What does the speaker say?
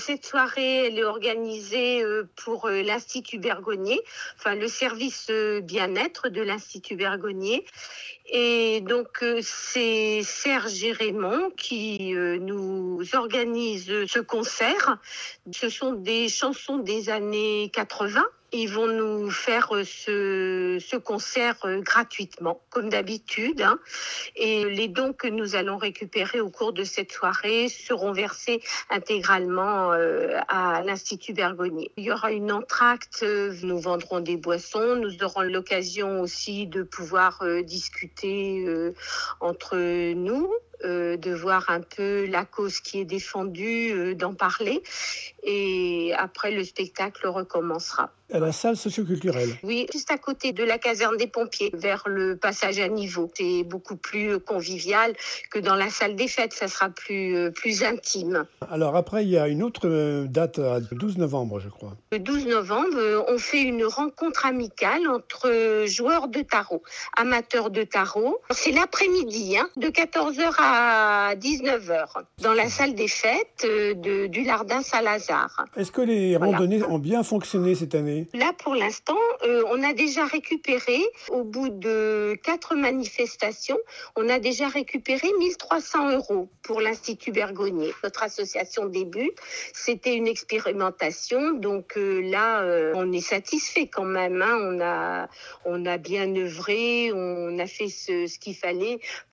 cette soirée, elle est organisée pour l'Institut Bergonié, enfin le service bien-être de l'Institut Bergonié. Et donc, c'est Serge et Raymond qui nous organisent ce concert. Ce sont des chansons des années 80. Ils vont nous faire ce concert gratuitement, comme d'habitude. Hein. Et les dons que nous allons récupérer au cours de cette soirée seront versés intégralement à l'Institut Bergonié. Il y aura une entracte, nous vendrons des boissons, nous aurons l'occasion aussi de pouvoir discuter entre nous, de voir un peu la cause qui est défendue, d'en parler. Et après, le spectacle recommencera. À la salle socioculturelle. Oui, juste à côté de la caserne des pompiers, vers le passage à niveau. C'est beaucoup plus convivial que dans la salle des fêtes, ça sera plus intime. Alors après, il y a une autre date, le 12 novembre, je crois. Le 12 novembre, on fait une rencontre amicale entre joueurs de tarot, amateurs de tarot. C'est l'après-midi, de 14h à 19h, dans la salle des fêtes du Lardin Saint-Lazare. Est-ce que les randonnées ont bien fonctionné cette année ? Là, pour l'instant, on a déjà récupéré, au bout de 4 manifestations, on a déjà récupéré 1 300 € pour l'Institut Bergonié. Notre association débute, c'était une expérimentation, donc là, on est satisfait quand même. On a bien œuvré, on a fait ce qu'il fallait